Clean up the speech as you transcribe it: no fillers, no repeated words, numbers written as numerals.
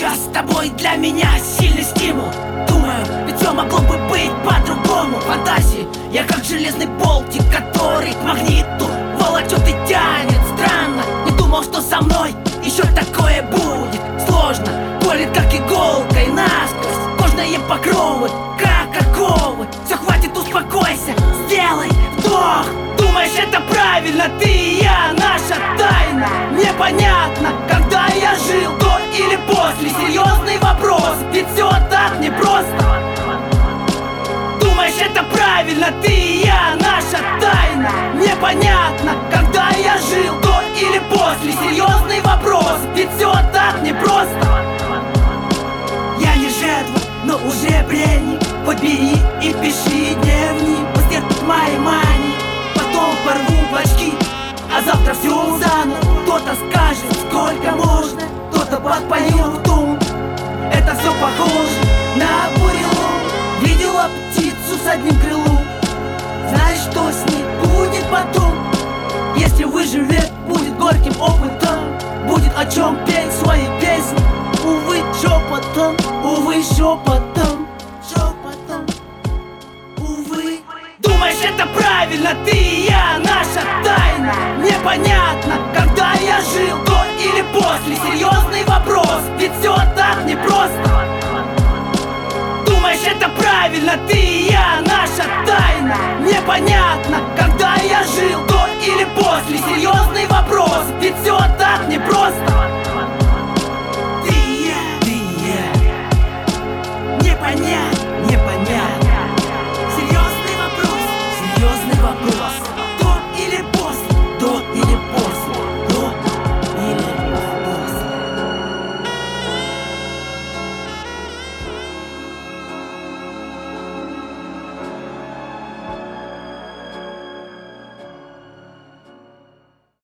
сейчас с тобой для меня сильный стимул. Думаю, ведь все могло бы быть по-другому. Фантазии, я как железный болтик, который к магниту волочет и тянет. Странно, не думал, что со мной еще такое будет. Сложно, колет как иголкой насквозь. Кожные покровы, как оковы. Все, хватит, успокойся, сделай вдох. Думаешь, это правильно, ты и я, наша тайна. Непонятно, когда я жил, до или после. Серьезный вопрос, ведь все так непросто. Думаешь, это правильно, ты и я, наша тайна. Непонятно, когда я жил, до или после. Серьезный вопрос, ведь все так непросто. Я не жертва, но уже пленник. Хоть бери и пиши дневник. Пусть мои мани, потом порву клочки, а завтра все заново. Кто-то скажет, сколько можно, кто-то подпоет тун. Это все похоже на бурелом. Видела птицу с одним крылом. Знаешь, что с ней будет потом? Если выживет, будет горьким опытом. Будет о чем петь свои песни. Увы, шепотом, увы, шепотом, шепотом, увы. Думаешь, это правильно, ты и я, наша тайна. Непонятно, когда я жил, до или после. Серьезный вопрос, ведь все так непросто. Думаешь, это правильно, ты и я, наша тайна. Непонятно, когда я жил, до или после. Серьезный вопрос, ведь все